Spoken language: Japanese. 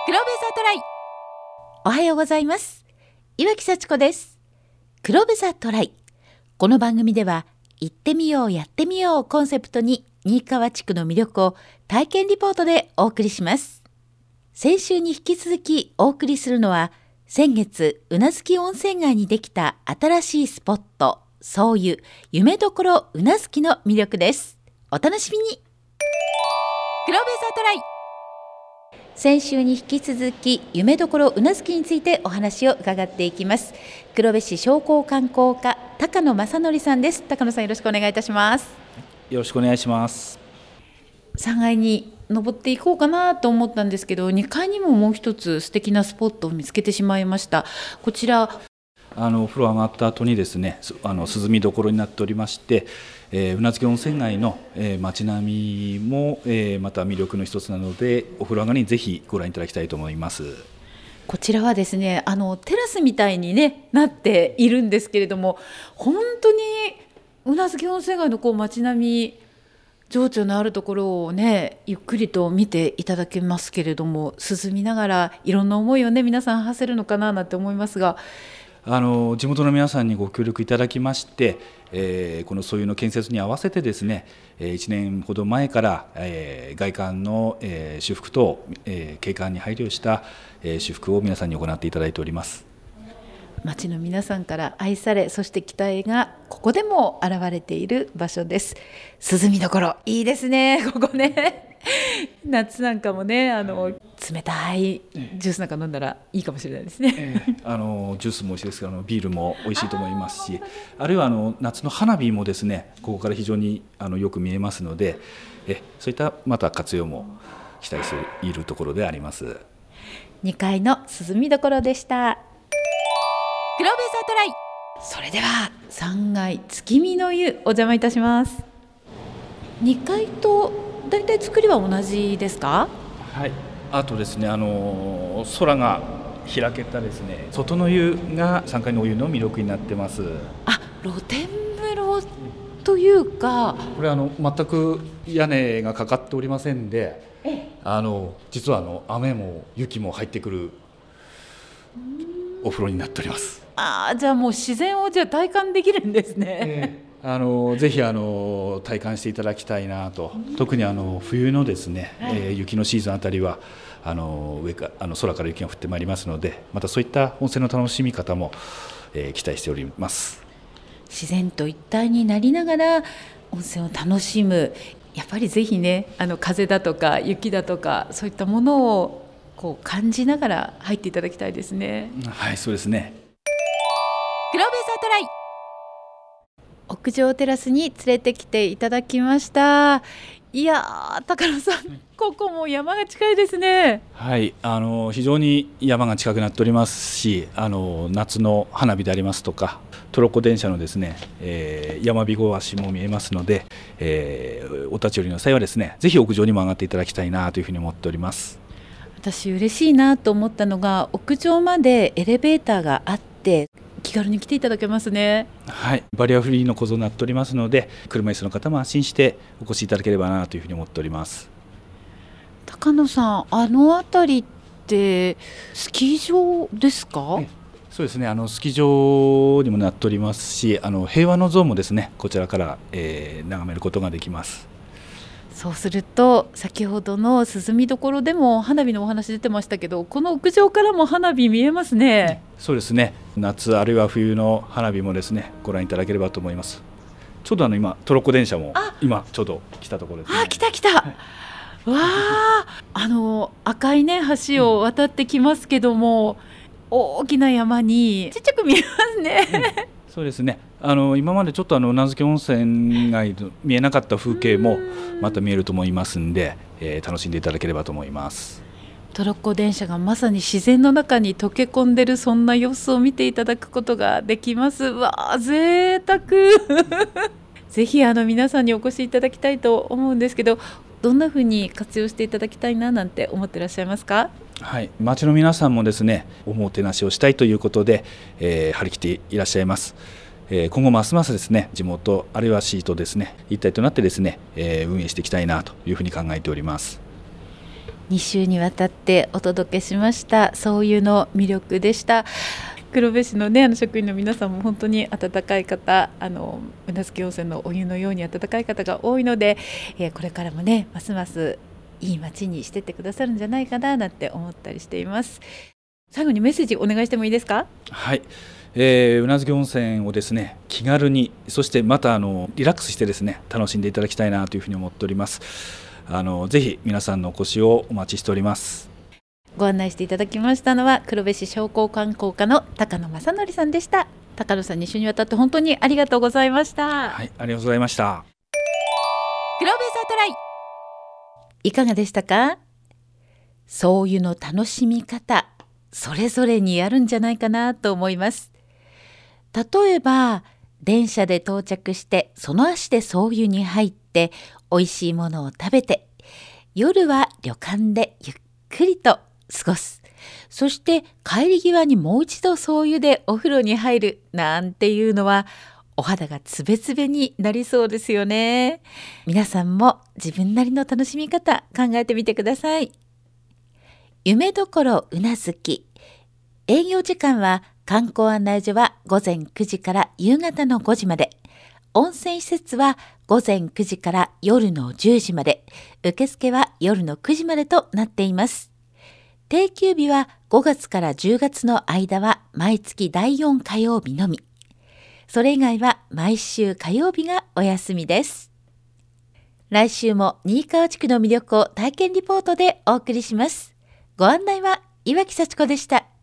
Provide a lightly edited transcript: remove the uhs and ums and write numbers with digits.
黒部ザトライ。おはようございます。岩木幸子です。黒部ザトライ。この番組では行ってみようやってみようコンセプトに新川地区の魅力を体験リポートでお送りします。先週に引き続きお送りするのは、先月宇奈月温泉街にできた新しいスポット、そういう夢どころ宇奈月の魅力です。お楽しみに。黒部ザトライ。先週に引き続き夢どころ宇奈月についてお話を伺っていきます。黒部市商工観光課高野正則さんです。高野さん、よろしくお願いいたします。 よろしくお願いします。 3階に登っていこうかなと思ったんですけど、2階にももう一つ素敵なスポットを見つけてしまいました。こちらお風呂上がった後にですね、涼みどころになっておりまして、宇奈月温泉街の、街並みも、また魅力の一つなので、お風呂上がりにぜひご覧いただきたいと思います。 こちらはですね、テラスみたいに、なっているんですけれども、本当に宇奈月温泉街の街並み、情緒のあるところをゆっくりと見ていただけますけれども、涼みながらいろんな思いを皆さん馳せるのかななんて思いますが、 地元の皆さんにご協力いただきまして、このそういうの建設に合わせてですね、1年ほど前から、外観の、修復等、景観に配慮した、修復を皆さんに行っていただいております。 町の皆さんから愛され、そして期待がここでも現れている場所です。涼みどころいいですね、ここ夏なんかも冷たいジュースなんか飲んだらいいかもしれないですね。 ジュースも美味しいですけど、ビールも美味しいと思いますし、あるいは夏の花火もですね、ここから非常によく見えますので、そういったまた活用も期待しているところであります。 2階の涼みどころでした。黒部ザトライ。それでは3階月見の湯お邪魔いたします。2階とだいたい作りは同じですか？ はい、あとですね、空が開けたですね、外の湯が3階のお湯の魅力になってます。 露天風呂というか、 これ全く屋根がかかっておりませんで、実は雨も雪も入ってくるお風呂になっております。 じゃあもう自然を体感できるんですね。 ぜひ体感していただきたいなと。特に冬のですね、雪のシーズンあたりは空から雪が降ってまいりますので、またそういった温泉の楽しみ方も、期待しております。 自然と一体になりながら温泉を楽しむ。やっぱりぜひ風だとか雪だとか、そういったものを感じながら入っていただきたいですね。 はい、そうですね。 黒部ザトライ。屋上テラスに連れてきていただきました。いやー、高野さん、ここも山が近いですね。 はい、非常に山が近くなっておりますし、夏の花火でありますとか、トロッコ電車のですね、山びご足も見えますので、お立ち寄りの際はですね、ぜひ屋上にも上がっていただきたいなというふうに思っております。 私嬉しいなと思ったのが、屋上までエレベーターがあって気軽に来ていただけますね。 はい、バリアフリーの構造になっておりますので、車椅子の方も安心してお越しいただければなというふうに思っております。 高野さん、辺りってスキー場ですか？ そうですね、スキー場にもなっておりますし、平和の像もですね、こちらから、眺めることができます。 そうすると、先ほどの涼みどころでも花火のお話出てましたけど、この屋上からも花火見えますね。 そうですね、夏あるいは冬の花火もですね、ご覧いただければと思います。ちょうど今トロッコ電車も今ちょうど来たところですね。 来た、はい、わー、赤い橋を渡ってきますけども、大きな山にちっちゃく見えますね。 そうですね、今までちょっと宇奈月温泉街の見えなかった風景もまた見えると思いますんで、楽しんでいただければと思います。 トロッコ電車がまさに自然の中に溶け込んでる、そんな様子を見ていただくことができます。わあ、贅沢ぜひ皆さんにお越しいただきたいと思うんですけど、どんなふうに活用していただきたいななんて思ってらっしゃいますか？ はい、町の皆さんもですね、おもてなしをしたいということで、張り切っていらっしゃいます。今後ますますですね、地元あるいは市とですね、一体となってですね、運営していきたいなというふうに考えております。 2週にわたってお届けしましたそういうの魅力でした。黒部市のね、職員の皆さんも本当に温かい方、宇奈月温泉のお湯のように温かい方が多いので、これからもね、ますますいい街にしてってくださるんじゃないかななんて思ったりしています。最後にメッセージお願いしてもいいですか？ はい、宇奈月温泉をですね、気軽に、そしてまたリラックスしてですね、楽しんでいただきたいなというふうに思っております。ぜひ皆さんのお越しをお待ちしております。 ご案内していただきましたのは黒部市商工観光課の高野正則さんでした。高野さん、2週にわたって本当にありがとうございました。 はい、ありがとうございました。 黒部ザトライ、いかがでしたか？そういうの楽しみ方、それぞれにあるんじゃないかなと思います。例えば電車で到着してその足でそういうに入って美味しいものを食べて、夜は旅館でゆっくりと過ごす。そして帰り際にもう一度そういうでお風呂に入るなんていうのは、お肌がつべつべになりそうですよね。皆さんも自分なりの楽しみ方考えてみてください。夢どころうなずき、営業時間は観光案内所は午前9時から夕方の5時まで、温泉施設は午前9時から夜の10時まで、受付は夜の9時までとなっています。定休日は5月から10月の間は毎月第4火曜日のみ。それ以外は毎週火曜日がお休みです。来週も新川地区の魅力を体験リポートでお送りします。ご案内は岩木幸子でした。